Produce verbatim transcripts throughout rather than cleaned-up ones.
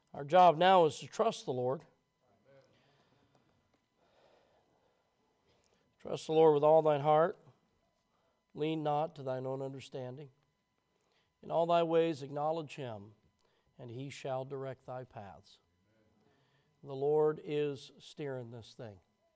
Our job now is to trust the Lord. Trust the Lord with all thine heart. Lean not to thine own understanding. In all thy ways acknowledge him, and he shall direct thy paths. The Lord is steering this thing.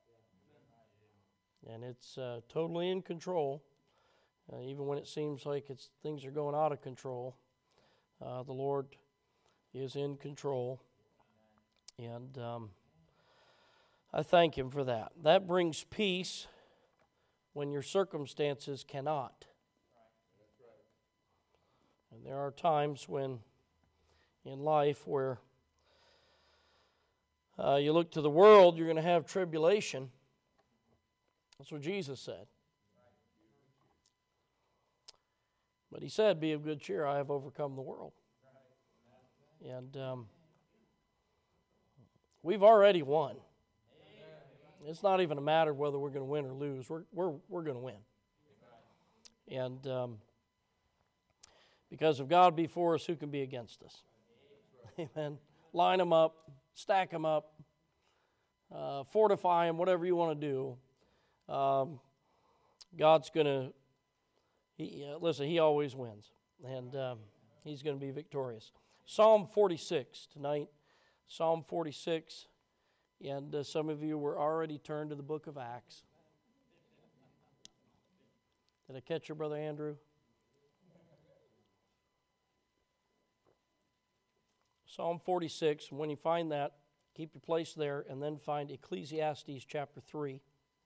And it's uh, totally in control. Uh, even when it seems like it's things are going out of control, uh, the Lord is in control. And um, I thank him for that. That brings peace when your circumstances cannot. And there are times when in life where uh, you look to the world, you're going to have tribulation. That's what Jesus said. But he said, be of good cheer, I have overcome the world. And um, we've already won. It's not even a matter of whether we're going to win or lose. We're we're we're going to win. And um, because if God be for us, who can be against us? Amen. Line them up, stack them up, uh, fortify them, whatever you want to do. Um, God's going to, he, uh, listen, he always wins. And um, he's going to be victorious. Psalm forty-six tonight. Psalm forty-six. And uh, some of you were already turned to the book of Acts. Did I catch your brother Andrew? Psalm forty-six, when you find that, keep your place there, and then find Ecclesiastes chapter three.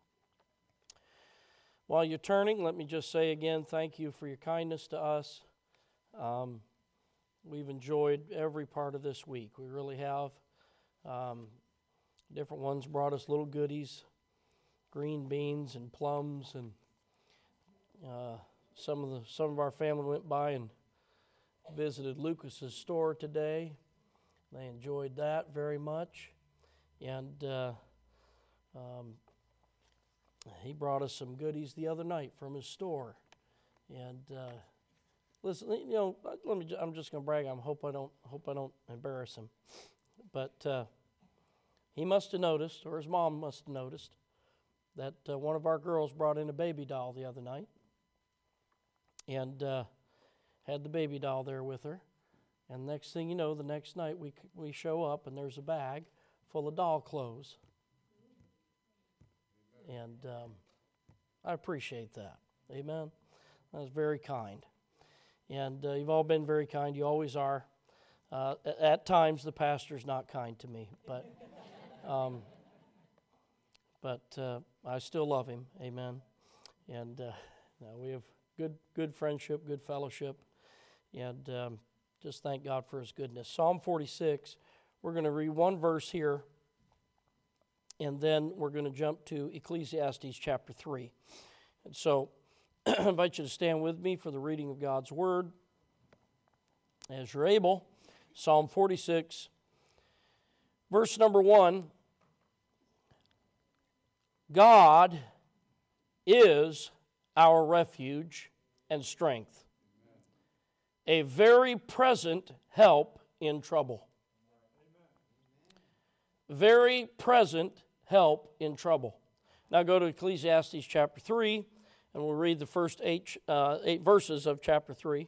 While you're turning, let me just say again, thank you for your kindness to us. Um, we've enjoyed every part of this week. We really have. Um, different ones brought us little goodies, green beans and plums, and uh, some of the some of our family went by and visited Lucas's store today. They enjoyed that very much, and uh, um, he brought us some goodies the other night from his store. And uh, listen, you know, let me. I'm just going to brag. I hope I don't. Hope I don't embarrass him. But uh, he must have noticed, or his mom must have noticed, that uh, one of our girls brought in a baby doll the other night, and uh, had the baby doll there with her. And next thing you know, the next night we we show up and there's a bag full of doll clothes. And um, I appreciate that. Amen. That was very kind. And uh, you've all been very kind. You always are. Uh, at times, the pastor's not kind to me, but um, but uh, I still love him. Amen. And uh, no, we have good good friendship, good fellowship, and um, just thank God for his goodness. Psalm forty-six. We're going to read one verse here, and then we're going to jump to Ecclesiastes chapter three. And so I invite you to stand with me for the reading of God's Word as you're able. Psalm forty-six, verse number one. God is our refuge and strength, a very present help in trouble. Very present help in trouble. Now go to Ecclesiastes chapter three, and we'll read the first eight, uh, eight verses of chapter three.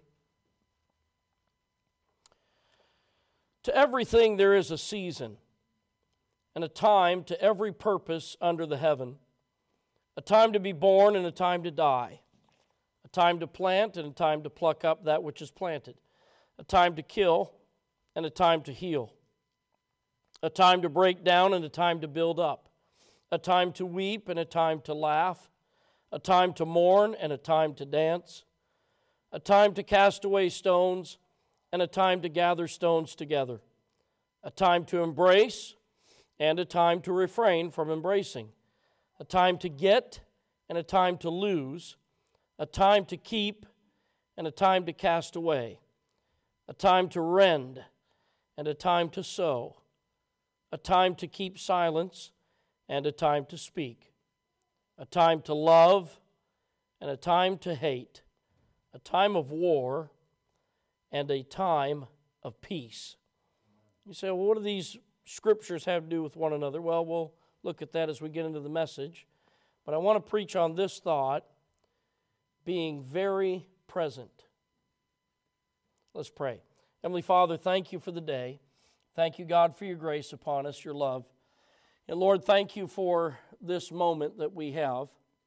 To everything there is a season, and a time to every purpose under the heaven, a time to be born and a time to die, a time to plant and a time to pluck up that which is planted, a time to kill and a time to heal, a time to break down and a time to build up, a time to weep and a time to laugh, a time to mourn and a time to dance, a time to cast away stones and a time to gather stones together, a time to embrace and a time to refrain from embracing, a time to get and a time to lose, a time to keep and a time to cast away, a time to rend and a time to sow, a time to keep silence and a time to speak, a time to love and a time to hate, a time of war and a time of peace. You say, well, what do these scriptures have to do with one another? Well, we'll look at that as we get into the message. But I want to preach on this thought, being very present. Let's pray. Heavenly Father, thank you for the day. Thank you, God, for your grace upon us, your love. And Lord, thank you for this moment that we have.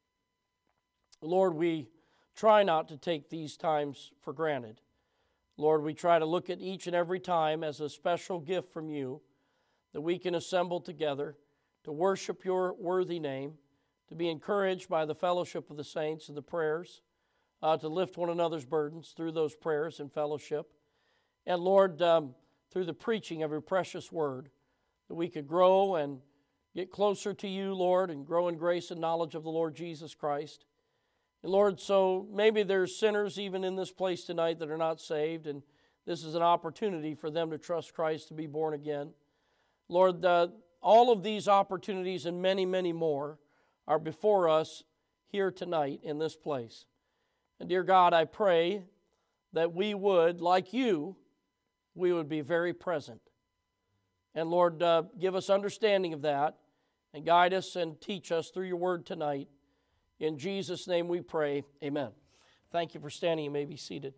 Lord, we try not to take these times for granted. Lord, we try to look at each and every time as a special gift from you that we can assemble together to worship your worthy name, to be encouraged by the fellowship of the saints and the prayers, uh, to lift one another's burdens through those prayers and fellowship. And Lord, um, through the preaching of your precious word, that we could grow and get closer to you, Lord, and grow in grace and knowledge of the Lord Jesus Christ. And Lord, so maybe there's sinners even in this place tonight that are not saved, and this is an opportunity for them to trust Christ, to be born again. Lord, uh, all of these opportunities and many, many more are before us here tonight in this place. And dear God, I pray that we would, like you, we would be very present. And Lord, uh, give us understanding of that, and guide us and teach us through your word tonight. In Jesus' name we pray, amen. Thank you for standing. You may be seated.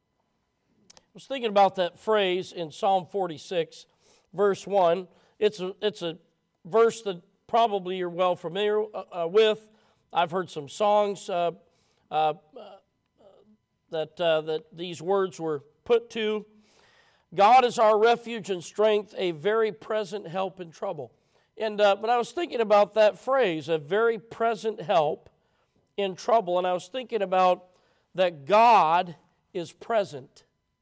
I was thinking about that phrase in Psalm forty-six, verse one. It's a, it's a verse that probably you're well familiar uh, with. I've heard some songs uh, uh, that, uh, that these words were put to. God is our refuge and strength, a very present help in trouble. And uh, but I was thinking about that phrase, a very present help in trouble, and I was thinking about that God is present.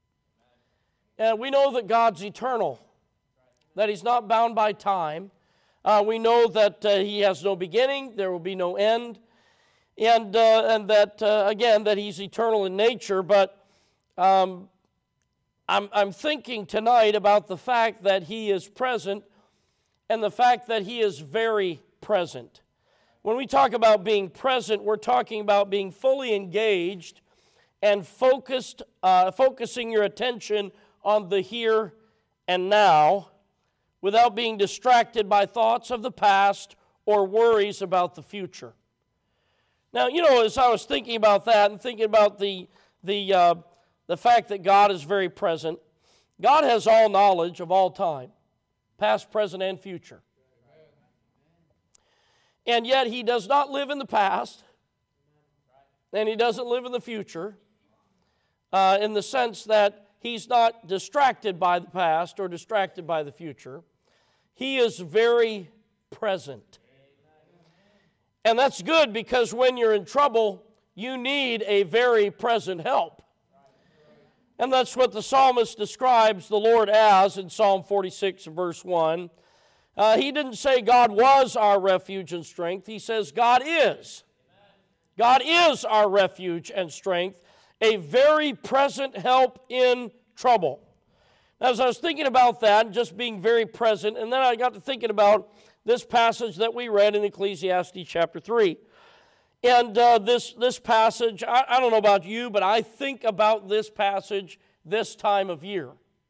And we know that God's eternal, that He's not bound by time. Uh, we know that uh, He has no beginning, there will be no end, and uh, and that, uh, again, that He's eternal in nature, but um, I'm, I'm thinking tonight about the fact that He is present and the fact that He is very present. When we talk about being present, we're talking about being fully engaged and focused, uh, focusing your attention on the here and now without being distracted by thoughts of the past or worries about the future. Now, you know, as I was thinking about that and thinking about the, the, uh, the fact that God is very present, God has all knowledge of all time, past, present, and future. And yet He does not live in the past, and He doesn't live in the future, uh, in the sense that He's not distracted by the past or distracted by the future. He is very present. And that's good, because when you're in trouble, you need a very present help. And that's what the psalmist describes the Lord as in Psalm forty-six, verse one. Uh, he didn't say God was our refuge and strength. He says God is. God is our refuge and strength, a very present help in trouble. Now, as I was thinking about that, just being very present, and then I got to thinking about this passage that we read in Ecclesiastes chapter three. And uh, this, this passage, I, I don't know about you, but I think about this passage this time of year.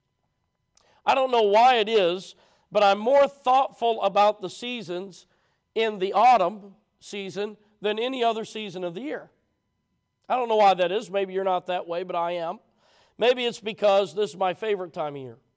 I don't know why it is, but I'm more thoughtful about the seasons in the autumn season than any other season of the year. I don't know why that is. Maybe you're not that way, but I am. Maybe it's because this is my favorite time of year.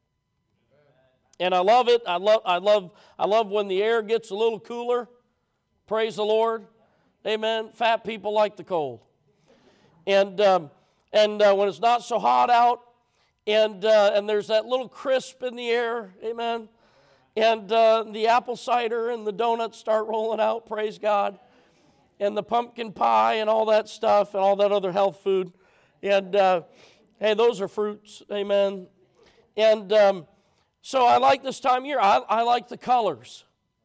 And I love it. I love, I love, I love when the air gets a little cooler. Praise the Lord. Amen. Fat people like the cold. And um, and uh, when it's not so hot out, and uh, and there's that little crisp in the air. Amen. And uh, the apple cider and the donuts start rolling out, praise God, and the pumpkin pie and all that stuff and all that other health food. And, uh, hey, those are fruits, amen. And um, so I like this time of year. I, I like the colors.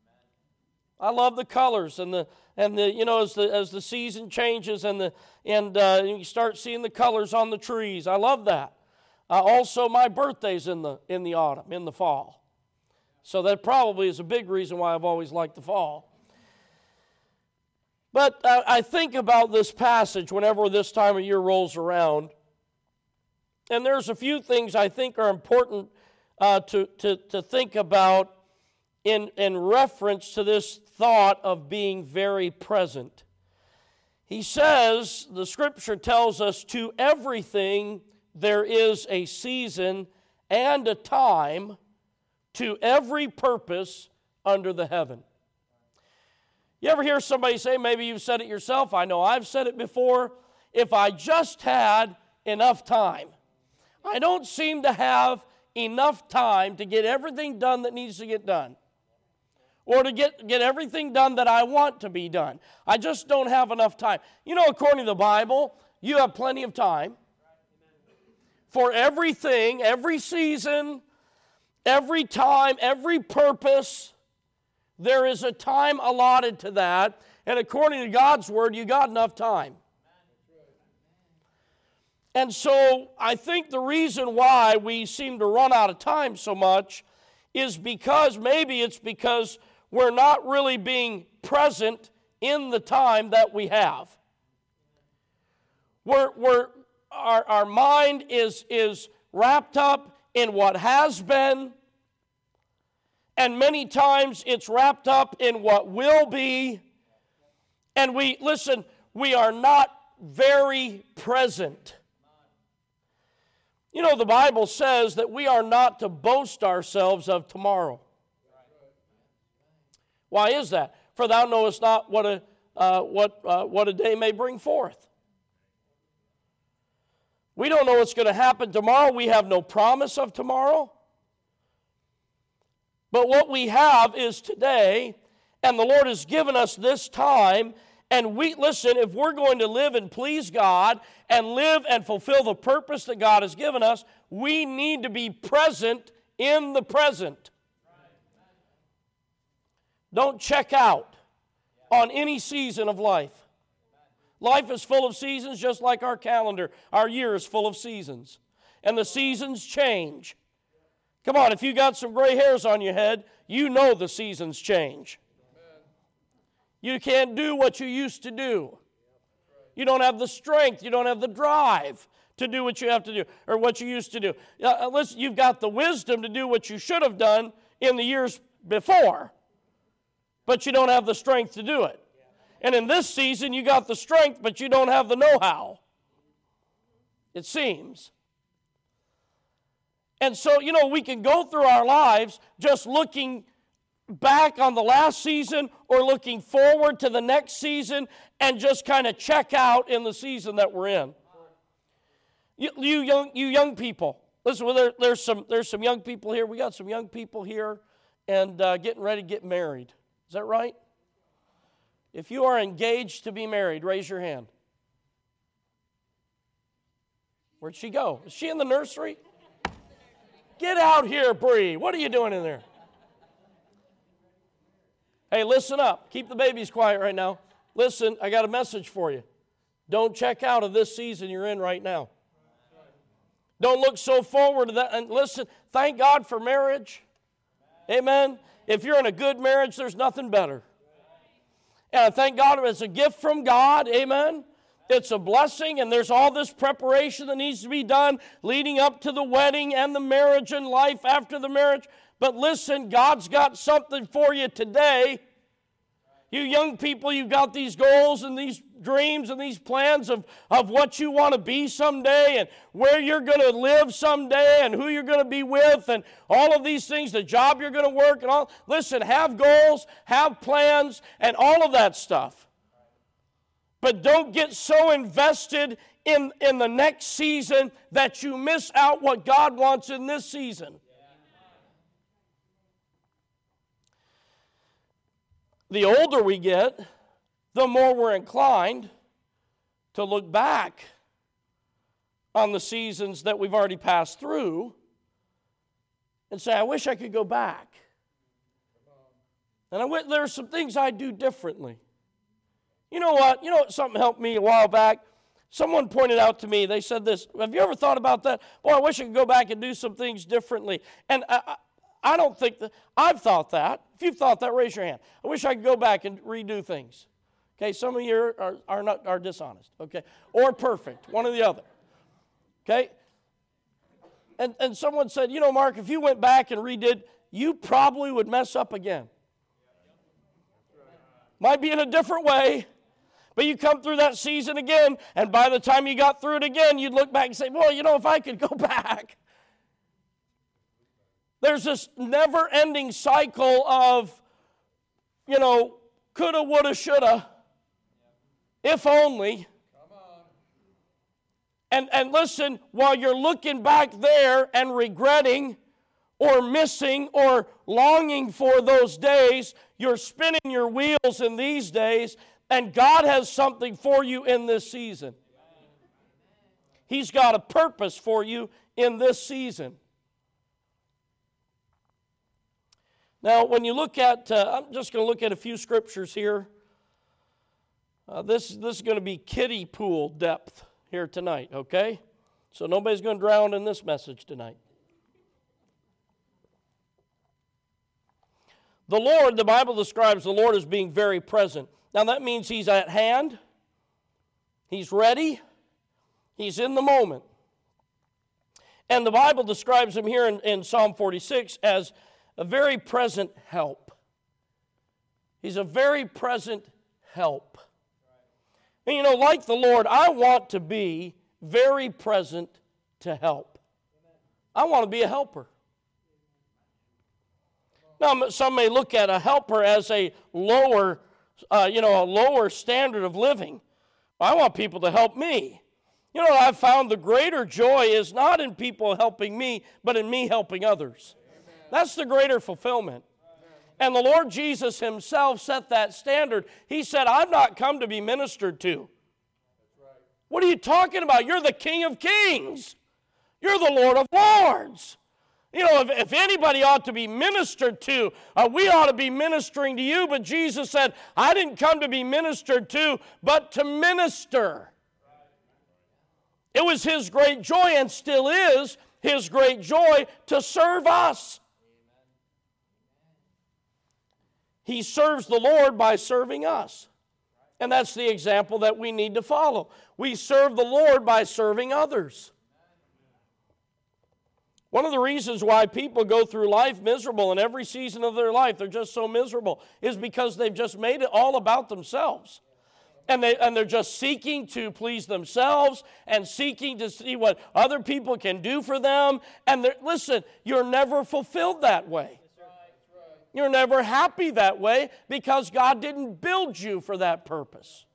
I love the colors and the, and the you know, as the as the season changes and, the, and uh, you start seeing the colors on the trees. I love that. Uh, also, my birthday's in the in the autumn, in the fall. So that probably is a big reason why I've always liked the fall. But uh, I think about this passage whenever this time of year rolls around. And there's a few things I think are important uh, to, to, to think about in, in reference to this thought of being very present. He says, the Scripture tells us, to everything there is a season and a time, to every purpose under the heaven. You ever hear somebody say, maybe you've said it yourself, I know I've said it before, if I just had enough time. I don't seem to have enough time to get everything done that needs to get done, or to get, get everything done that I want to be done. I just don't have enough time. You know, according to the Bible, you have plenty of time for everything, every season, every time, every purpose. There is a time allotted to that, and according to God's Word, you got enough time. And so I think the reason why we seem to run out of time so much is because, maybe it's because we're not really being present in the time that we have. We're, we're, our, our mind is, is wrapped up in what has been, and many times it's wrapped up in what will be, and we, listen, we are not very present. You know, the Bible says that we are not to boast ourselves of tomorrow. Why is that? For thou knowest not what a, uh, what, uh, what a day may bring forth. We don't know what's going to happen tomorrow. We have no promise of tomorrow. But what we have is today, and the Lord has given us this time. And we, listen, if we're going to live and please God and live and fulfill the purpose that God has given us, we need to be present in the present. Don't check out on any season of life. Life is full of seasons, just like our calendar. Our year is full of seasons. And the seasons change. Come on, if you got some gray hairs on your head, you know the seasons change. You can't do what you used to do. You don't have the strength, you don't have the drive to do what you have to do, or what you used to do. Uh, listen, you've got the wisdom to do what you should have done in the years before, but you don't have the strength to do it. And in this season, you got the strength, but you don't have the know-how, it seems. And so, you know, we can go through our lives just looking back on the last season or looking forward to the next season and just kind of check out in the season that we're in. You, you young, you young people, listen. Well, there, there's some there's some young people here. We got some young people here, and uh, getting ready to get married. Is that right? If you are engaged to be married, raise your hand. Where'd she go? Is she in the nursery? Get out here, Bree. What are you doing in there? Hey, listen up. Keep the babies quiet right now. Listen, I got a message for you. Don't check out of this season you're in right now. Don't look so forward to that. And listen, thank God for marriage. Amen. If you're in a good marriage, there's nothing better. And I thank God it's a gift from God. Amen. It's a blessing, and there's all this preparation that needs to be done leading up to the wedding and the marriage and life after the marriage. But listen, God's got something for you today. You young people, you've got these goals and these dreams and these plans of, of what you want to be someday and where you're going to live someday and who you're going to be with and all of these things, the job you're going to work and all. Listen, have goals, have plans, and all of that stuff. But don't get so invested in, in the next season that you miss out what God wants in this season. The older we get, the more we're inclined to look back on the seasons that we've already passed through and say, I wish I could go back. And I wish there are some things I'd do differently. You know what? You know what? Something helped me a while back. Someone pointed out to me, they said this, have you ever thought about that? Boy, I wish I could go back and do some things differently. And I, I I don't think that, I've thought that. If you've thought that, raise your hand. I wish I could go back and redo things. Okay, some of you are, are, not, are dishonest, okay? Or perfect, one or the other. Okay? And, and someone said, you know, Mark, if you went back and redid, you probably would mess up again. Might be in a different way, but you come through that season again, and by the time you got through it again, you'd look back and say, well, you know, if I could go back. There's this never-ending cycle of, you know, coulda, woulda, shoulda, if only. And, and listen, while you're looking back there and regretting or missing or longing for those days, you're spinning your wheels in these days, and God has something for you in this season. He's got a purpose for you in this season. Now, when you look at, uh, I'm just going to look at a few scriptures here. Uh, this, this is going to be kiddie pool depth here tonight, okay? So nobody's going to drown in this message tonight. The Lord, the Bible describes the Lord as being very present. Now that means He's at hand, He's ready, He's in the moment. And the Bible describes Him here in, in Psalm forty-six as a very present help. He's a very present help. And you know, like the Lord, I want to be very present to help. I want to be a helper. Now, some may look at a helper as a lower, uh, you know, a lower standard of living. I want people to help me. You know, I've found the greater joy is not in people helping me, but in me helping others. Amen. That's the greater fulfillment. And the Lord Jesus Himself set that standard. He said, I've not come to be ministered to. What are you talking about? You're the King of Kings. You're the Lord of Lords. You know, if, if anybody ought to be ministered to, uh, we ought to be ministering to you. But Jesus said, I didn't come to be ministered to, but to minister. It was His great joy, and still is His great joy, to serve us. He serves the Lord by serving us. And that's the example that we need to follow. We serve the Lord by serving others. One of the reasons why people go through life miserable in every season of their life, they're just so miserable, is because they've just made it all about themselves. And, they, and they're just seeking to please themselves and seeking to see what other people can do for them. And listen, you're never fulfilled that way. You're never happy that way because God didn't build you for that purpose.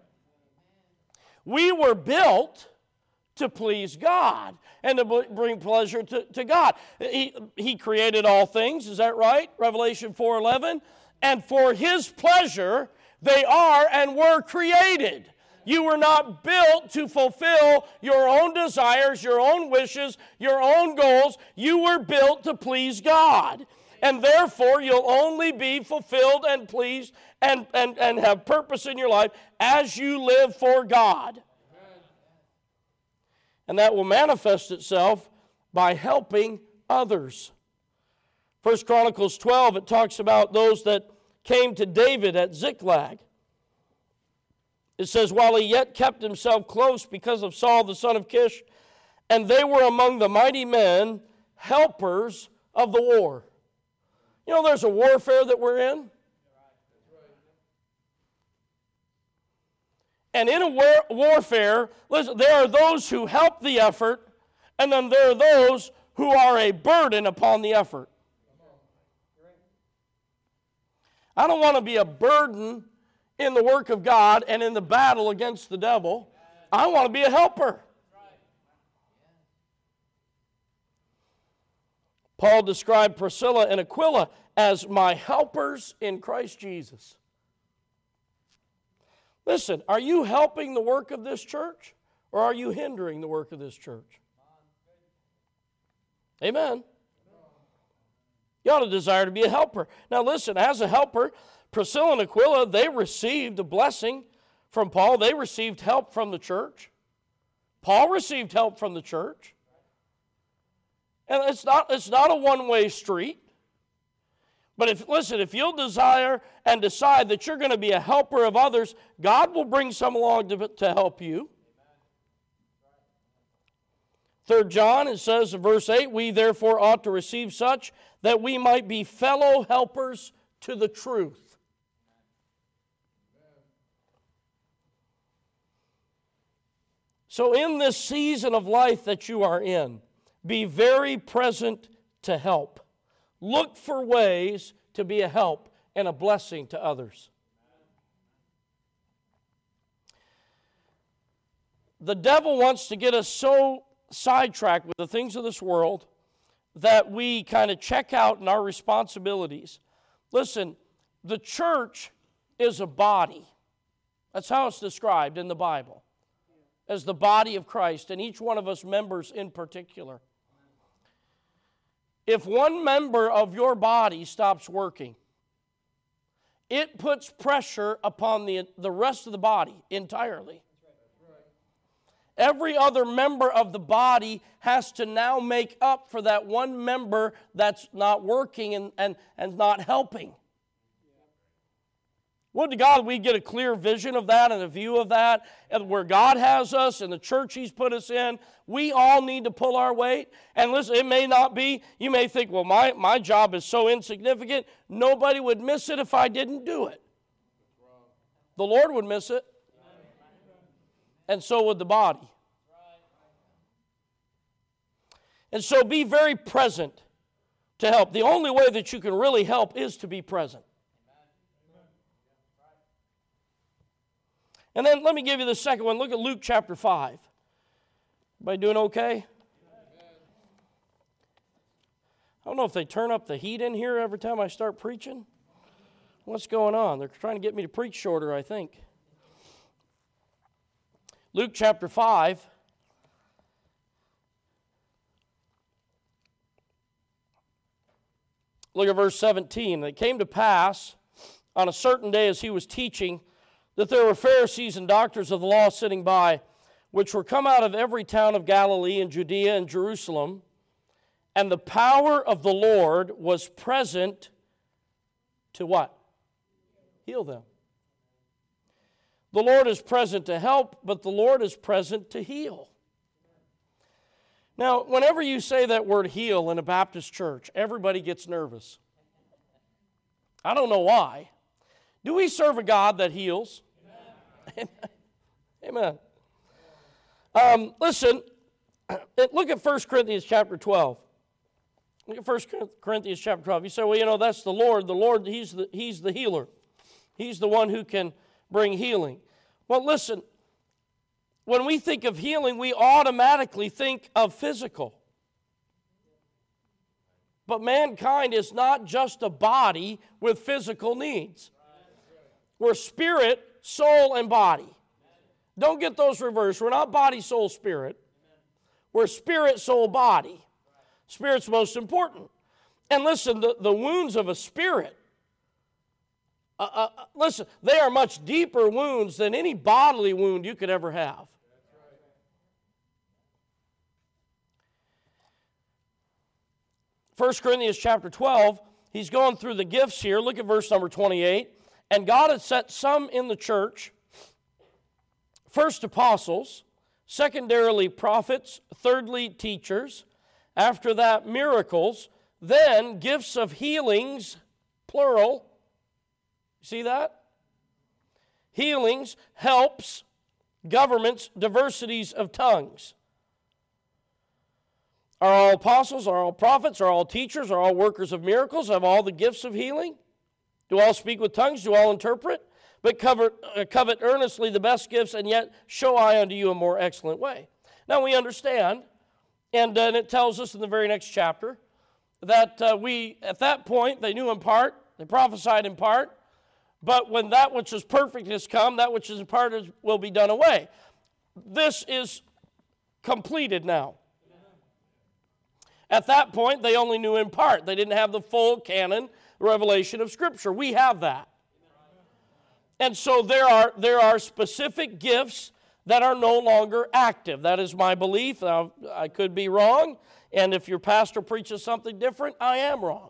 We were built to please God and to bring pleasure to, to God. He, he created all things, is that right? Revelation four eleven. And for His pleasure they are and were created. You were not built to fulfill your own desires, your own wishes, your own goals. You were built to please God. And therefore, you'll only be fulfilled and pleased and, and, and have purpose in your life as you live for God. Amen. And that will manifest itself by helping others. First Chronicles twelve, it talks about those that came to David at Ziklag. It says, while he yet kept himself close because of Saul the son of Kish, and they were among the mighty men, helpers of the war. You know, there's a warfare that we're in. And in a war- warfare, listen, there are those who help the effort, and then there are those who are a burden upon the effort. I don't want to be a burden in the work of God and in the battle against the devil. I want to be a helper. Paul described Priscilla and Aquila as my helpers in Christ Jesus. Listen, are you helping the work of this church, or are you hindering the work of this church? Amen. You ought to desire to be a helper. Now listen, as a helper, Priscilla and Aquila, they received a blessing from Paul. They received help from the church. Paul received help from the church. And it's not, it's not a one-way street. But if, listen, if you'll desire and decide that you're going to be a helper of others, God will bring some along to, to help you. Third John, it says in verse eight, we therefore ought to receive such that we might be fellow helpers to the truth. So in this season of life that you are in, be very present to help. Look for ways to be a help and a blessing to others. The devil wants to get us so sidetracked with the things of this world that we kind of check out in our responsibilities. Listen, the church is a body. That's how it's described in the Bible, as the body of Christ, and each one of us members in particular. If one member of your body stops working, it puts pressure upon the, the rest of the body entirely. Every other member of the body has to now make up for that one member that's not working and, and, and not helping. Would to God we get a clear vision of that and a view of that, and where God has us and the church He's put us in. We all need to pull our weight. And listen, it may not be, you may think, well, my, my job is so insignificant, nobody would miss it if I didn't do it. The Lord would miss it. And so would the body. And so be very present to help. The only way that you can really help is to be present. And then let me give you the second one. Look at Luke chapter five. Everybody doing okay? I don't know if they turn up the heat in here every time I start preaching. What's going on? They're trying to get me to preach shorter, I think. Luke chapter five. Look at verse seventeen. It came to pass on a certain day as he was teaching that there were Pharisees and doctors of the law sitting by, which were come out of every town of Galilee and Judea and Jerusalem, and the power of the Lord was present to what? Heal them. The Lord is present to help, but the Lord is present to heal. Now, whenever you say that word heal in a Baptist church, everybody gets nervous. I don't know why. Do we serve a God that heals? Amen. Amen. Um, listen, look at First Corinthians chapter twelve. Look at First Corinthians chapter twelve. You say, well, you know, that's the Lord. The Lord, He's the, he's the healer. He's the one who can bring healing. Well, listen, when we think of healing, we automatically think of physical. But mankind is not just a body with physical needs. We're spirit, soul, and body. Don't get those reversed. We're not body, soul, spirit. We're spirit, soul, body. Spirit's most important. And listen, the, the wounds of a spirit, uh, uh, listen, they are much deeper wounds than any bodily wound you could ever have. First Corinthians chapter twelve, he's going through the gifts here. Look at verse number twenty-eight. And God had set some in the church, first apostles, secondarily prophets, thirdly teachers, after that miracles, then gifts of healings, plural. See that? Healings, helps, governments, diversities of tongues. Are all apostles, are all prophets, are all teachers, are all workers of miracles, have all the gifts of healing? Do all speak with tongues? Do all interpret? But covet, uh, covet earnestly the best gifts, and yet show I unto you a more excellent way. Now we understand, and then it tells us in the very next chapter, that uh, we, at that point, they knew in part, they prophesied in part, but when that which is perfect has come, that which is in part is, will be done away. This is completed now. At that point, they only knew in part. They didn't have the full canon revelation of Scripture. We have that. And so there are, there are specific gifts that are no longer active. That is my belief. Now, I could be wrong, and if your pastor preaches something different, I am wrong.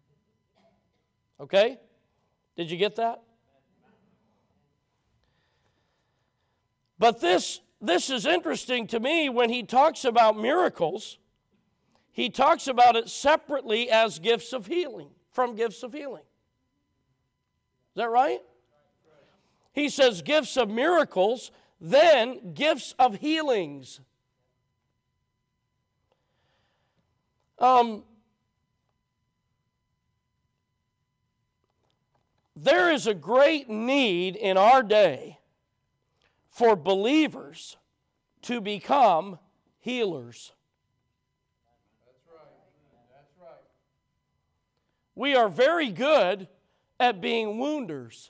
Okay? Did you get that? But this this is interesting to me when he talks about miracles. He talks about it separately as gifts of healing, from gifts of healing. Is that right? He says gifts of miracles, then gifts of healings. Um, there is a great need in our day for believers to become healers. That's right. That's right. We are very good at being wounders.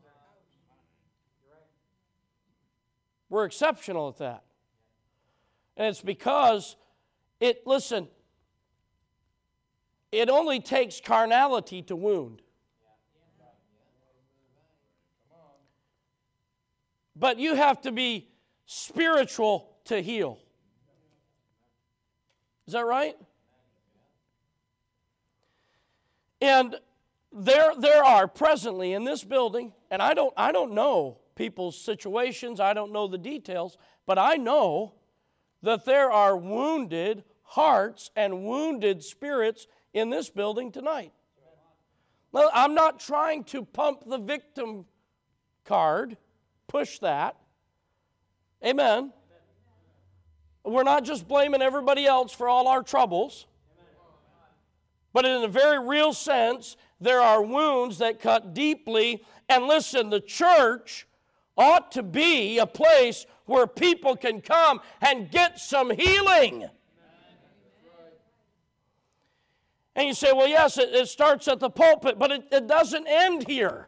We're exceptional at that. And it's because it, listen, it only takes carnality to wound. But you have to be spiritual to heal. Is that right? And there, there are presently in this building, and I don't, I don't know people's situations, I don't know the details, but I know that there are wounded hearts and wounded spirits in this building tonight. Now, I'm not trying to pump the victim card. Push that. Amen. We're not just blaming everybody else for all our troubles. But in a very real sense, there are wounds that cut deeply. And listen, the church ought to be a place where people can come and get some healing. And you say, well, yes, it, it starts at the pulpit, but it, it doesn't end here.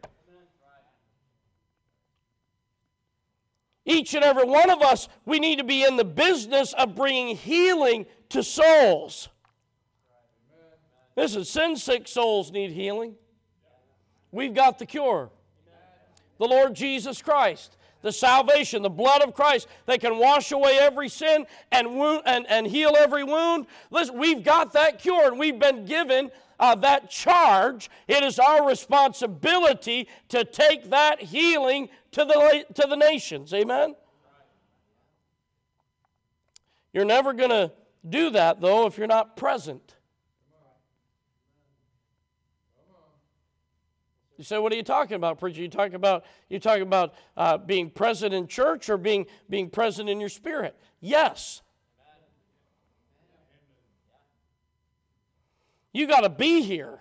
Each and every one of us, we need to be in the business of bringing healing to souls. Listen, sin-sick souls need healing. We've got the cure. The Lord Jesus Christ, the salvation, the blood of Christ that can wash away every sin and, wound, and, and heal every wound. Listen, we've got that cure, and we've been given uh, that charge. It is our responsibility to take that healing to the, to the nations. Amen? You're never going to do that, though, if you're not present. You say, what are you talking about, preacher? You talking about you talking about uh, being present in church or being being present in your spirit? Yes. You got to be here.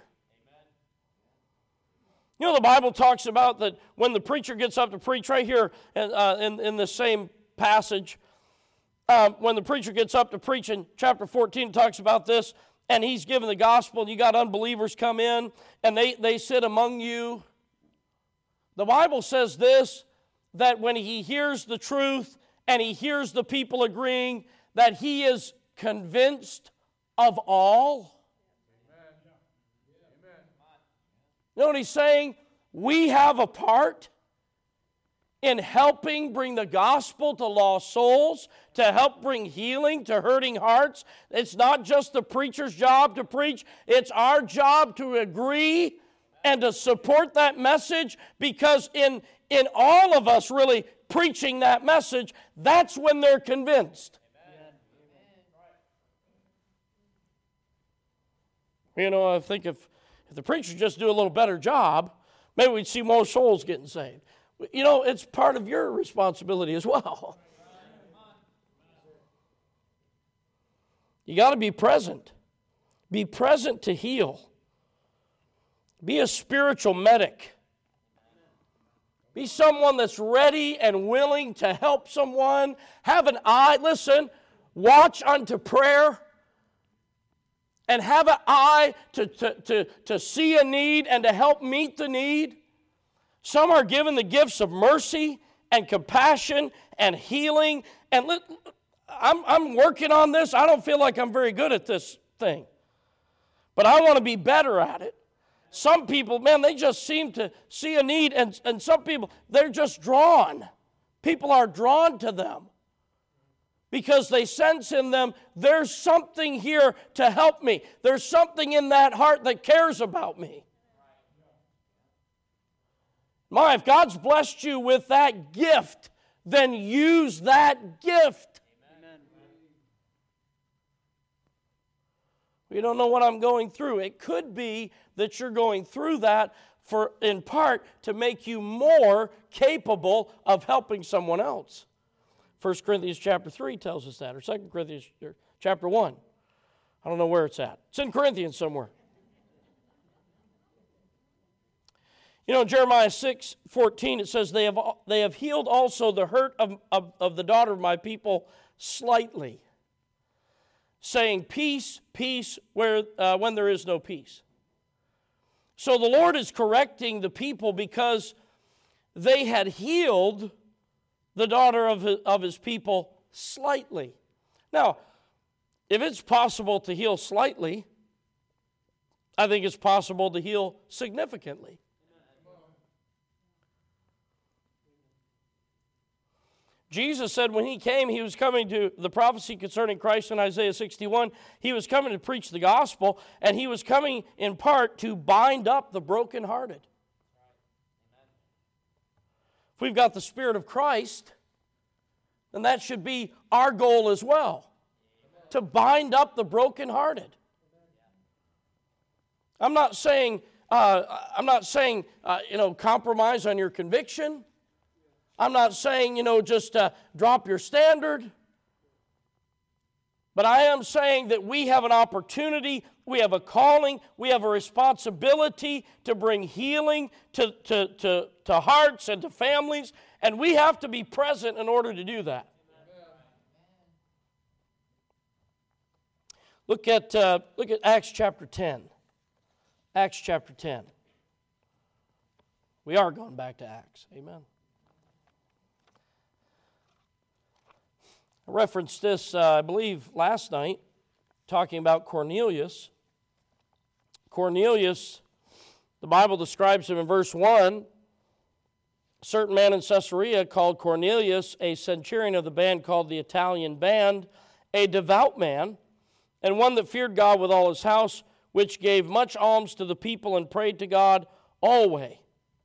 You know, the Bible talks about that when the preacher gets up to preach right here uh, in, in the same passage, um, when the preacher gets up to preach in chapter fourteen, it talks about this, and he's giving the gospel, and you got unbelievers come in, and they, they sit among you. The Bible says this, that when he hears the truth, and he hears the people agreeing, that he is convinced of all. You know what he's saying? We have a part in helping bring the gospel to lost souls, to help bring healing to hurting hearts. It's not just the preacher's job to preach. It's our job to agree and to support that message, because in, in all of us really preaching that message, that's when they're convinced. Amen. You know, I think if If the preacher just do a little better job, maybe we'd see more souls getting saved. You know, it's part of your responsibility as well. You got to be present. Be present to heal. Be a spiritual medic. Be someone that's ready and willing to help someone. Have an eye. Listen, watch unto prayer. And have an eye to, to, to, to see a need and to help meet the need. Some are given the gifts of mercy and compassion and healing. And let, I'm, I'm working on this. I don't feel like I'm very good at this thing. But I want to be better at it. Some people, man, they just seem to see a need. And, and some people, they're just drawn. People are drawn to them. Because they sense in them, there's something here to help me. There's something in that heart that cares about me. My, if God's blessed you with that gift, then use that gift. Amen. You don't know what I'm going through. It could be that you're going through that for, in part, to make you more capable of helping someone else. First Corinthians chapter three tells us that, or Second Corinthians chapter one. I don't know where it's at. It's in Corinthians somewhere. You know, Jeremiah six fourteen, it says, they have, they have healed also the hurt of, of, of the daughter of my people slightly, saying, peace, peace, where uh, when there is no peace. So the Lord is correcting the people because they had healed the daughter of his, of his people slightly. Now, if it's possible to heal slightly, I think it's possible to heal significantly. Jesus said when he came, he was coming to the prophecy concerning Christ in Isaiah sixty-one. He was coming to preach the gospel, and he was coming in part to bind up the brokenhearted. If we've got the Spirit of Christ, then that should be our goal as well, to bind up the brokenhearted. I'm not saying, uh, I'm not saying, uh, you know, compromise on your conviction. I'm not saying, you know, just uh, drop your standard. But I am saying that we have an opportunity, we have a calling, we have a responsibility to bring healing to, to, to, to hearts and to families, and we have to be present in order to do that. Look at, uh, look at Acts chapter ten. Acts chapter ten. We are going back to Acts. Amen. I referenced this, uh, I believe, last night, talking about Cornelius. Cornelius, the Bible describes him in verse one. A certain man in Caesarea called Cornelius, a centurion of the band called the Italian Band, a devout man, and one that feared God with all his house, which gave much alms to the people and prayed to God always.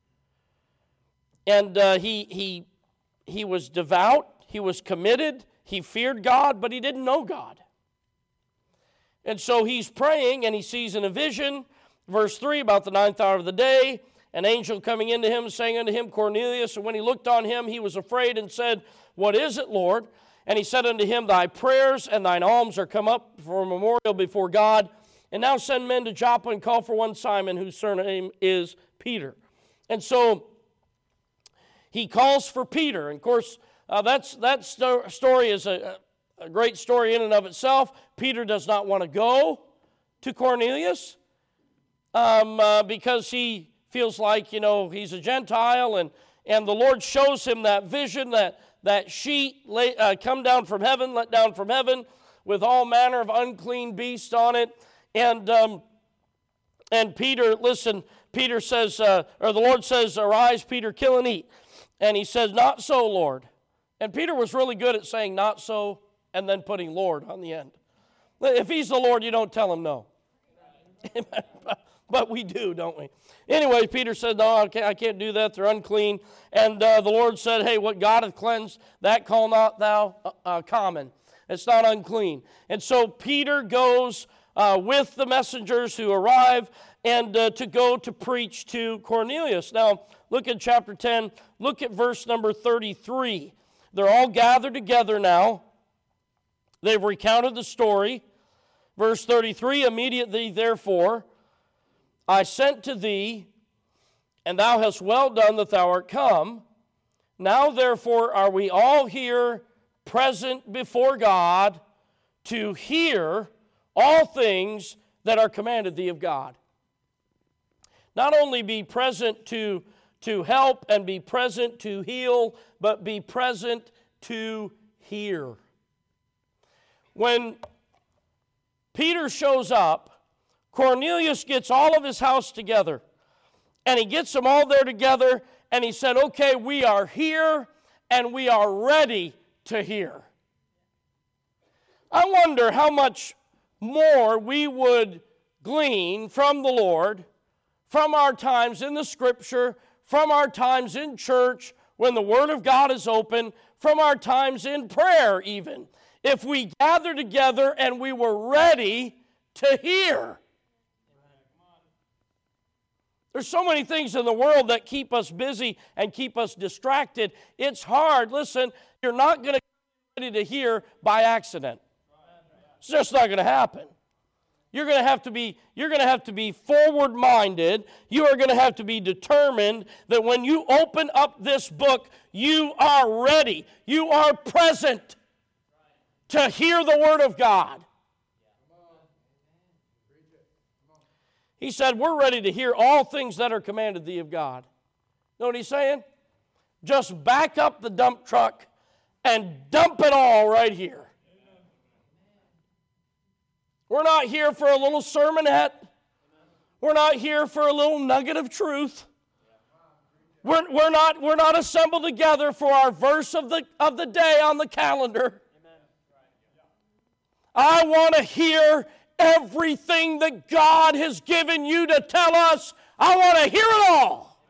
And uh, he, he, he was devout, he was committed, he feared God, but he didn't know God. And so he's praying, and he sees in a vision, verse three, about the ninth hour of the day, an angel coming into him, saying unto him, Cornelius. And when he looked on him, he was afraid and said, What is it, Lord? And he said unto him, Thy prayers and thine alms are come up for a memorial before God. And now send men to Joppa and call for one Simon, whose surname is Peter. And so he calls for Peter. And of course, Uh, that's, that sto- story is a, a great story in and of itself. Peter does not want to go to Cornelius um, uh, because he feels like, you know, he's a Gentile, and, and the Lord shows him that vision, that, that sheet lay, uh, come down from heaven, let down from heaven, with all manner of unclean beasts on it. And, um, and Peter, listen, Peter says, uh, or the Lord says, Arise, Peter, kill and eat. And he says, Not so, Lord. And Peter was really good at saying not so and then putting Lord on the end. If he's the Lord, you don't tell him no. But we do, don't we? Anyway, Peter said, no, I can't, I can't do that. They're unclean. And uh, the Lord said, hey, what God hath cleansed, that call not thou uh, uh, common. It's not unclean. And so Peter goes uh, with the messengers who arrive and uh, to go to preach to Cornelius. Now, look at chapter ten. Look at verse number thirty-three. They're all gathered together now. They've recounted the story. Verse thirty-three, Immediately, therefore, I sent to thee, and thou hast well done that thou art come. Now, therefore, are we all here present before God to hear all things that are commanded thee of God. Not only be present to to help and be present to heal, but be present to hear. When Peter shows up, Cornelius gets all of his house together, and he gets them all there together, and he said, okay, we are here, and we are ready to hear. I wonder how much more we would glean from the Lord, from our times in the Scripture, from our times in church, when the Word of God is open, from our times in prayer even, if we gather together and we were ready to hear. There's so many things in the world that keep us busy and keep us distracted. It's hard. Listen, you're not going to get ready to hear by accident. It's just not going to happen. You're going to have to be, you're going to have to be forward-minded. You are going to have to be determined that when you open up this book, you are ready. You are present to hear the Word of God. He said, we're ready to hear all things that are commanded thee of God. Know what he's saying? Just back up the dump truck and dump it all right here. We're not here for a little sermonette. We're not here for a little nugget of truth. We're, we're, not, we're not assembled together for our verse of the, of the day on the calendar. I want to hear everything that God has given you to tell us. I want to hear it all.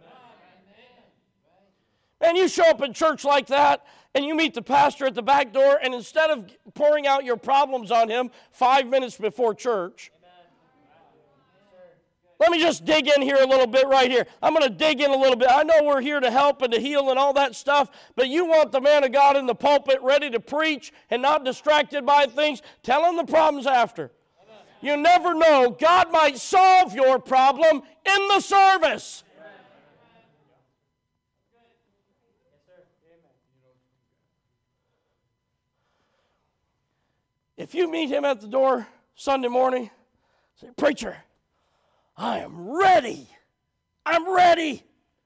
And you show up in church like that, and you meet the pastor at the back door, and instead of pouring out your problems on him five minutes before church, let me just dig in here a little bit right here. I'm going to dig in a little bit. I know we're here to help and to heal and all that stuff, but you want the man of God in the pulpit ready to preach and not distracted by things. Tell him the problems after. You never know. God might solve your problem in the service. If you meet him at the door Sunday morning, say, preacher, I am ready. I'm ready.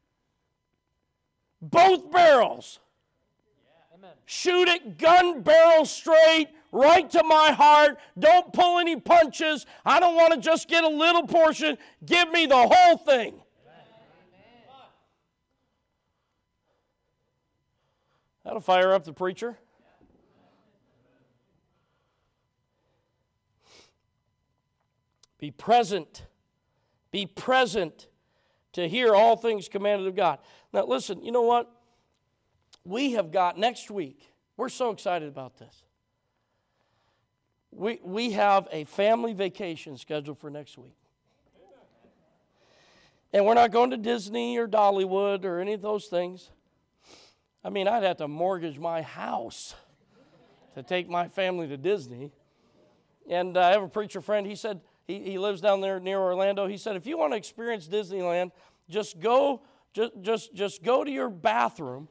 Both barrels. Yeah. Shoot it gun barrel straight, right to my heart. Don't pull any punches. I don't want to just get a little portion. Give me the whole thing. Amen. That'll fire up the preacher. Be present. Be present to hear all things commanded of God. Now listen, you know what? We have got next week, we're so excited about this. We, we have a family vacation scheduled for next week. And we're not going to Disney or Dollywood or any of those things. I mean, I'd have to mortgage my house to take my family to Disney. And uh, I have a preacher friend, he said, He, he lives down there near Orlando. He said, if you want to experience Disneyland, just go, just, just, just go to your bathroom,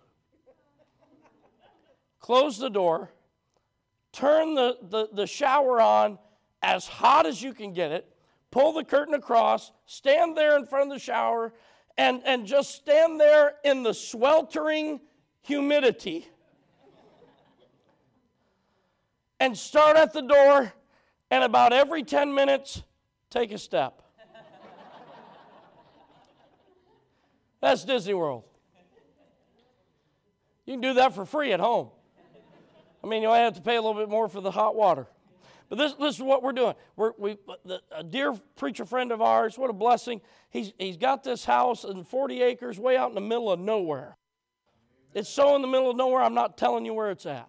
close the door, turn the, the, the shower on as hot as you can get it, pull the curtain across, stand there in front of the shower, and, and just stand there in the sweltering humidity. And start at the door, and about every ten minutes, take a step. That's Disney World. You can do that for free at home. I mean, you might have to pay a little bit more for the hot water. But this, this is what we're doing. We're, we, the, a dear preacher friend of ours, what a blessing. He's, he's got this house in forty acres way out in the middle of nowhere. It's so in the middle of nowhere, I'm not telling you where it's at.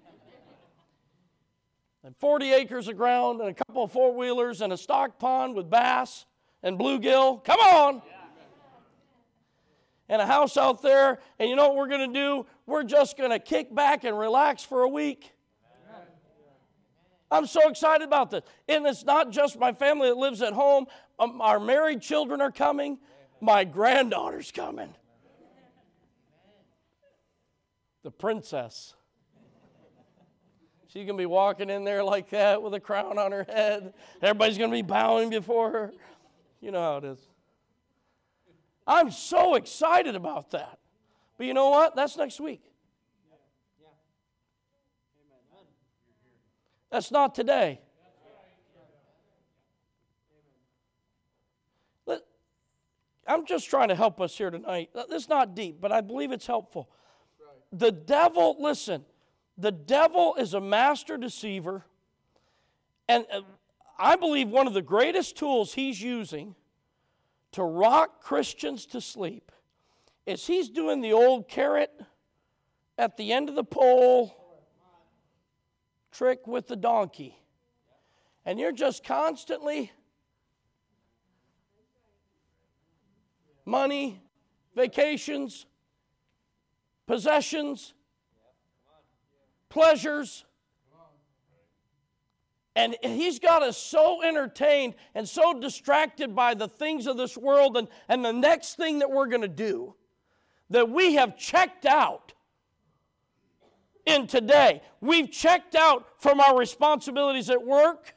And forty acres of ground and a couple of four-wheelers and a stock pond with bass and bluegill. Come on! And a house out there. And you know what we're going to do? We're just going to kick back and relax for a week. I'm so excited about this. And it's not just my family that lives at home. Um, our married children are coming. My granddaughter's coming. The princess. She's going to be walking in there like that with a crown on her head. Everybody's going to be bowing before her. You know how it is. I'm so excited about that. But you know what? That's next week. That's not today. I'm just trying to help us here tonight. It's not deep, but I believe it's helpful. The devil, listen, the devil is a master deceiver, and I believe one of the greatest tools he's using to rock Christians to sleep is he's doing the old carrot at the end of the pole trick with the donkey. And you're just constantly money, vacations, possessions, pleasures. And he's got us so entertained and so distracted by the things of this world and, and the next thing that we're going to do that we have checked out in today. We've checked out from our responsibilities at work.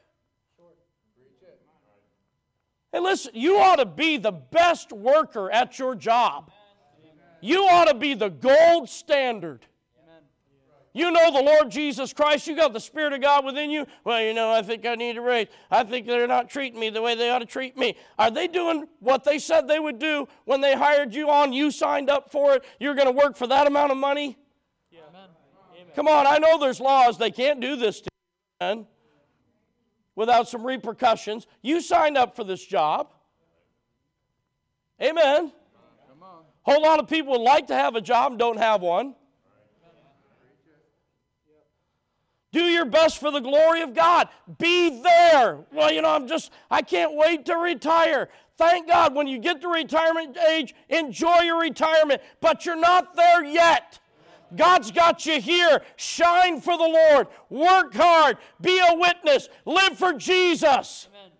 Hey, listen, you ought to be the best worker at your job. You ought to be the gold standard. You know the Lord Jesus Christ. You got the Spirit of God within you. Well, you know, I think I need a raise. I think they're not treating me the way they ought to treat me. Are they doing what they said they would do when they hired you on? You signed up for it. You're going to work for that amount of money? Yeah. Amen. Come on, I know there's laws. They can't do this to you, man, without some repercussions. You signed up for this job. Amen. Come on. A whole lot of people would like to have a job and don't have one. Do your best for the glory of God. Be there. Well, you know, I'm just, I can't wait to retire. Thank God when you get to retirement age, enjoy your retirement. But you're not there yet. God's got you here. Shine for the Lord. Work hard. Be a witness. Live for Jesus. Amen.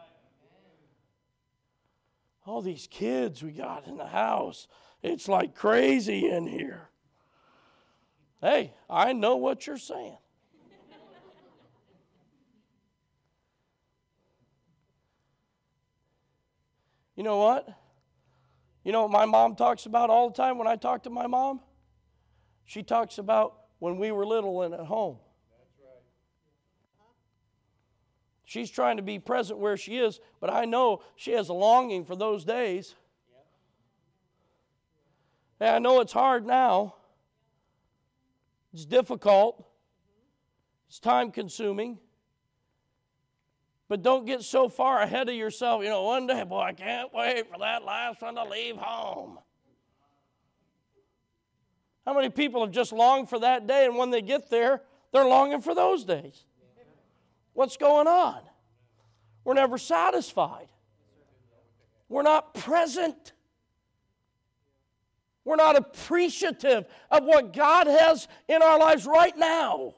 All these kids we got in the house. It's like crazy in here. Hey, I know what you're saying. You know what? You know what my mom talks about all the time when I talk to my mom? She talks about when we were little and at home. That's right. She's trying to be present where she is, but I know she has a longing for those days. And I know it's hard now. It's difficult. It's time consuming. But don't get so far ahead of yourself. You know, one day, boy, I can't wait for that last one to leave home. How many people have just longed for that day, and when they get there, they're longing for those days? What's going on? We're never satisfied. We're not present. We're not appreciative of what God has in our lives right now.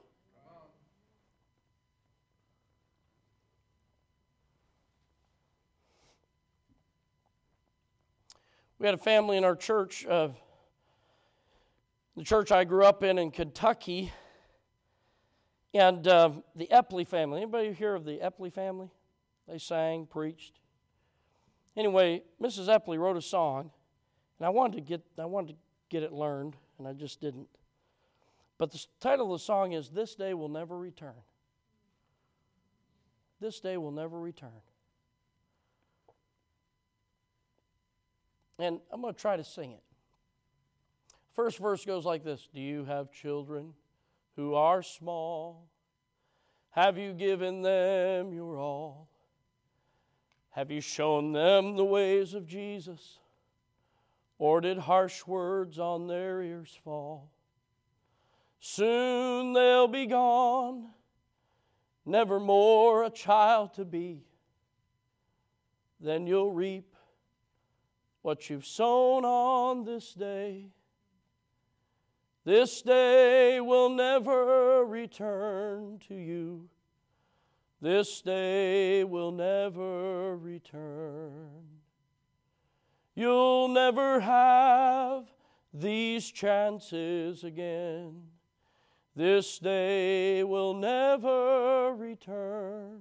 We had a family in our church, uh, the church I grew up in in Kentucky, and uh, the Epley family. Anybody hear of the Epley family? They sang, preached. Anyway, Missus Epley wrote a song, and I wanted to get I wanted to get it learned, and I just didn't. But the title of the song is "This Day Will Never Return." This day will never return. And I'm going to try to sing it. First verse goes like this. Do you have children who are small? Have you given them your all? Have you shown them the ways of Jesus? Or did harsh words on their ears fall? Soon they'll be gone, never more a child to be. Then you'll reap what you've sown on this day. This day will never return to you. This day will never return. You'll never have these chances again. This day will never return.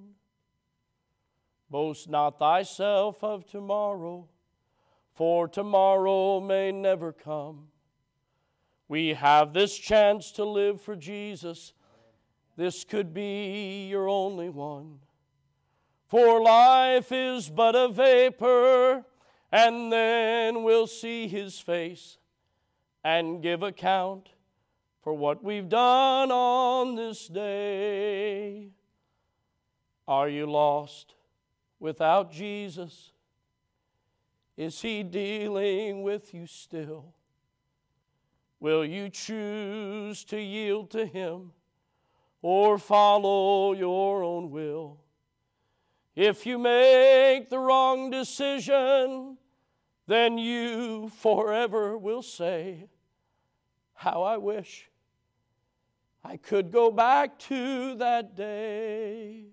Boast not thyself of tomorrow, for tomorrow may never come. We have this chance to live for Jesus. This could be your only one. For life is but a vapor, and then we'll see His face and give account for what we've done on this day. Are you lost without Jesus? Is He dealing with you still? Will you choose to yield to Him or follow your own will? If you make the wrong decision, then you forever will say, how I wish I could go back to that day.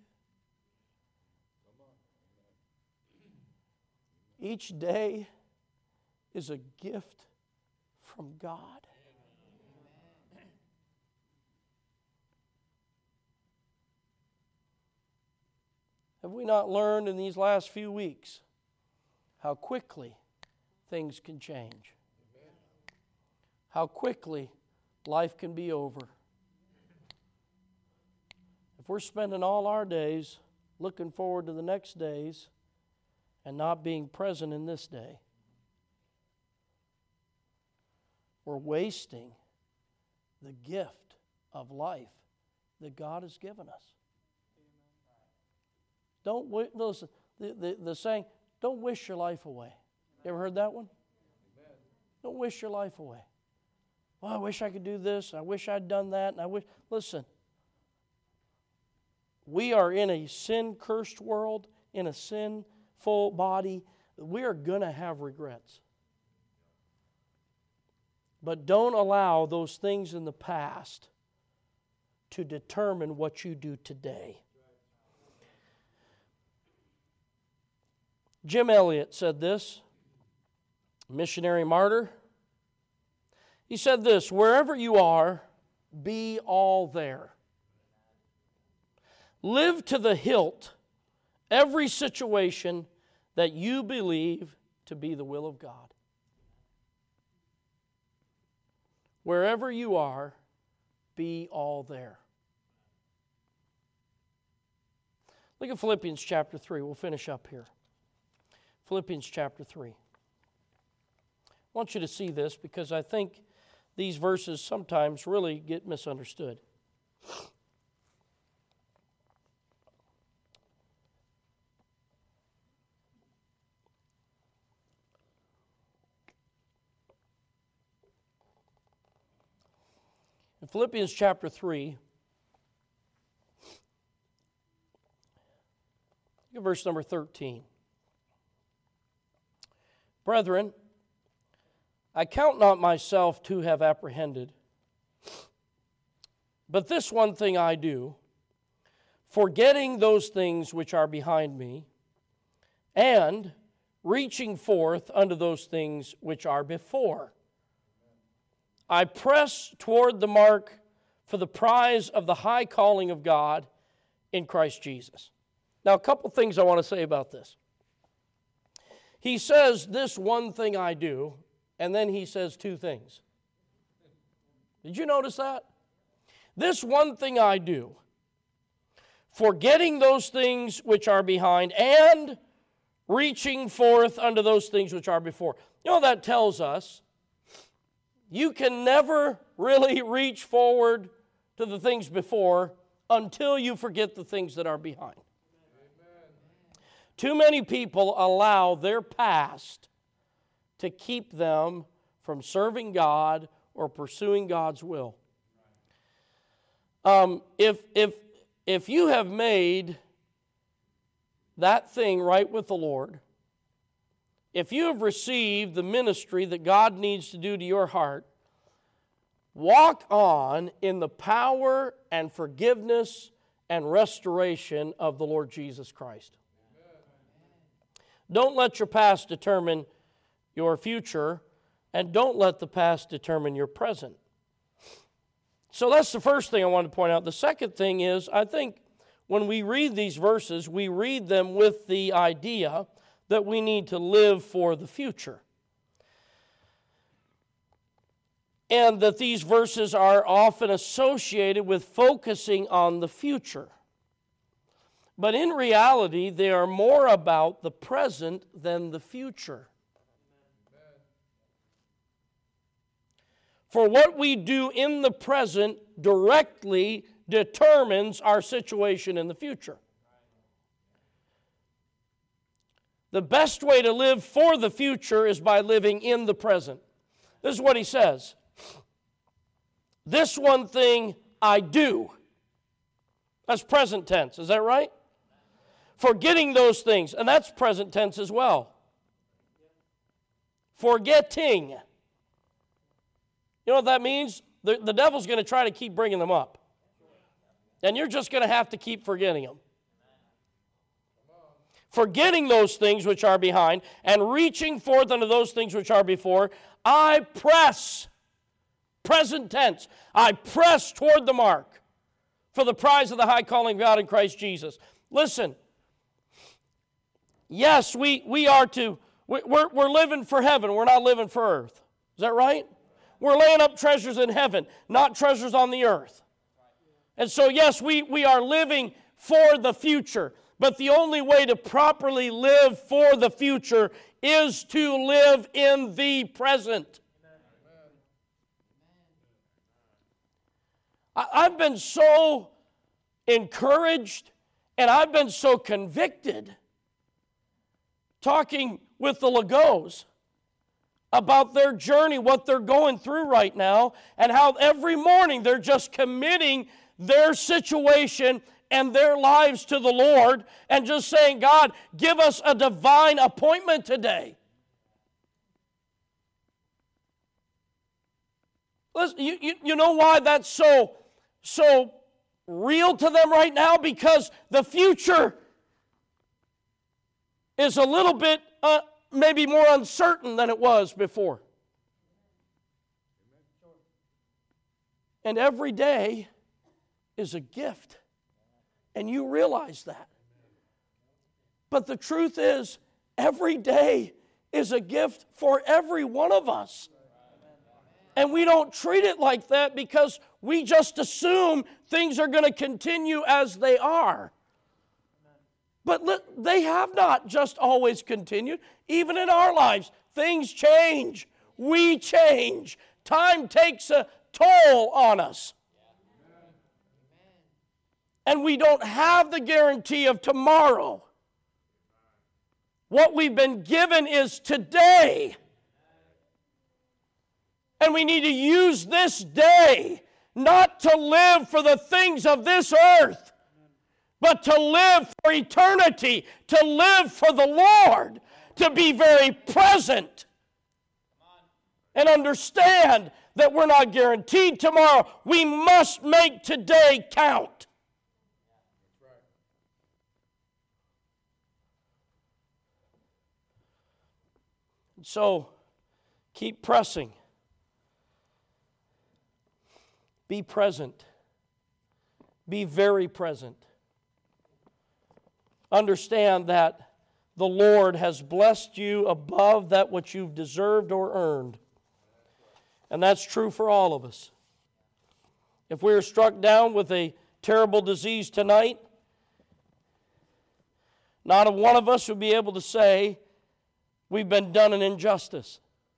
Each day is a gift from God. Have we not learned in these last few weeks how quickly things can change? How quickly life can be over? If we're spending all our days looking forward to the next days and not being present in this day, we're wasting the gift of life that God has given us. Don't listen. The, the, the saying, "Don't wish your life away." You ever heard that one? Amen. Don't wish your life away. Well, I wish I could do this. I wish I'd done that. And I wish. Listen. We are in a sin-cursed world, in a sinful body. We are going to have regrets. But don't allow those things in the past to determine what you do today. Jim Elliot said this, missionary martyr. He said this, wherever you are, be all there. Live to the hilt every situation that you believe to be the will of God. Wherever you are, be all there. Look at Philippians chapter three. We'll finish up here. Philippians chapter three. I want you to see this because I think these verses sometimes really get misunderstood. In Philippians chapter three, look at verse number thirteen. Brethren, I count not myself to have apprehended, but this one thing I do, forgetting those things which are behind me, and reaching forth unto those things which are before. I press toward the mark for the prize of the high calling of God in Christ Jesus. Now, a couple things I want to say about this. He says, this one thing I do, and then he says two things. Did you notice that? This one thing I do, forgetting those things which are behind, and reaching forth unto those things which are before. You know, that tells us you can never really reach forward to the things before until you forget the things that are behind. Too many people allow their past to keep them from serving God or pursuing God's will. Um, if, if, if you have made that thing right with the Lord, if you have received the ministry that God needs to do to your heart, walk on in the power and forgiveness and restoration of the Lord Jesus Christ. Don't let your past determine your future, and don't let the past determine your present. So that's the first thing I want to point out. The second thing is, I think when we read these verses, we read them with the idea that we need to live for the future. And that these verses are often associated with focusing on the future. But in reality, they are more about the present than the future. Amen. For what we do in the present directly determines our situation in the future. The best way to live for the future is by living in the present. This is what he says. this one thing I do. That's present tense, is that right? Forgetting those things, and that's present tense as well. Forgetting. You know what that means? The, the devil's going to try to keep bringing them up. And you're just going to have to keep forgetting them. Forgetting those things which are behind and reaching forth unto those things which are before, I press. Present tense. I press toward the mark for the prize of the high calling of God in Christ Jesus. Listen. Yes, we, we are to, we're, we're living for heaven. We're not living for earth. Is that right? We're laying up treasures in heaven, not treasures on the earth. And so, yes, we, we are living for the future. But the only way to properly live for the future is to live in the present. I, I've been so encouraged and I've been so convicted talking with the Legos about their journey, what they're going through right now, and how every morning they're just committing their situation and their lives to the Lord and just saying, God, give us a divine appointment today. Listen, you, you, you know why that's so, so real to them right now? Because the future is a little bit uh, maybe more uncertain than it was before. And every day is a gift. And you realize that. But the truth is, every day is a gift for every one of us. And we don't treat it like that because we just assume things are going to continue as they are. But look, they have not just always continued. Even in our lives, things change. We change. Time takes a toll on us. And we don't have the guarantee of tomorrow. What we've been given is today. And we need to use this day not to live for the things of this earth, but to live for eternity, to live for the Lord, to be very present and understand that we're not guaranteed tomorrow. We must make today count. So, keep pressing. Be present. Be very present. Understand that the Lord has blessed you above that which you've deserved or earned. And that's true for all of us. If we are struck down with a terrible disease tonight, not a one of us would be able to say, we've been done an injustice.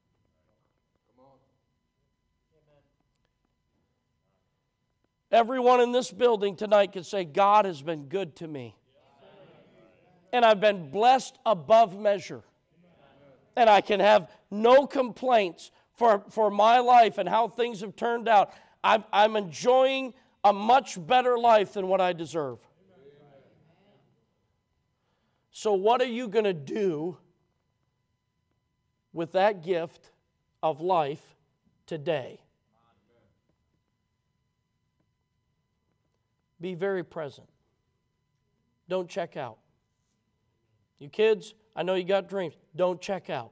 Everyone in this building tonight can say, God has been good to me. And I've been blessed above measure. And I can have no complaints for, for my life and how things have turned out. I'm, I'm enjoying a much better life than what I deserve. So what are you going to do with that gift of life today? Be very present. Don't check out. You kids, I know you got dreams. Don't check out.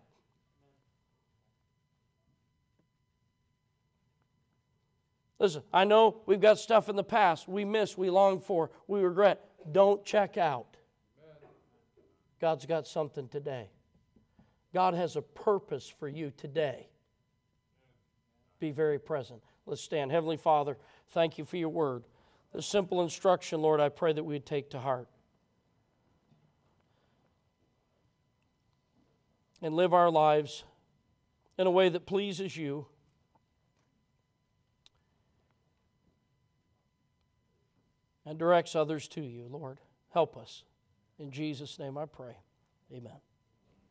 Listen, I know we've got stuff in the past we miss, we long for, we regret. Don't check out. God's got something today. God has a purpose for you today. Be very present. Let's stand. Heavenly Father, thank you for your word. This simple instruction, Lord, I pray that we'd take to heart. And live our lives in a way that pleases you. And directs others to you, Lord. Help us. In Jesus' name I pray. Amen.